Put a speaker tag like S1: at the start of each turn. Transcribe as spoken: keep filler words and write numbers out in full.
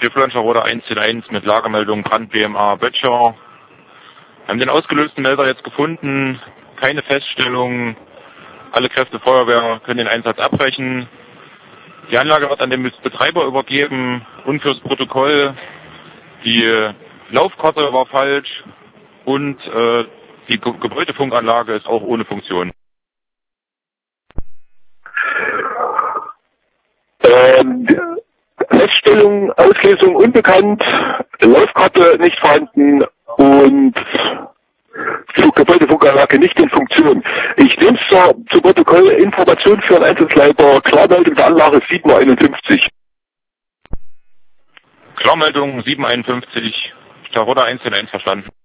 S1: Fluglauncher Roder eins zehn eins mit Lagermeldung Brand B M A Böttcher. Wir haben den ausgelösten Melder jetzt gefunden, keine Feststellung, alle Kräfte Feuerwehr können den Einsatz abbrechen. Die Anlage wird an den Betreiber übergeben und fürs Protokoll, die Laufkarte war falsch und äh, die Ge Gebäudefunkanlage ist auch ohne Funktion.
S2: Ähm, Feststellung, Auslesung unbekannt, Laufkarte nicht vorhanden und Gebäudefunkanlage nicht in Funktion. Ich nehme es zur, zu Protokoll Information für den Einsatzleiter, Klarmeldung der Anlage sieben einundfünfzig.
S1: Klarmeldung sieben einundfünfzig, der Roder eins zehn eins verstanden.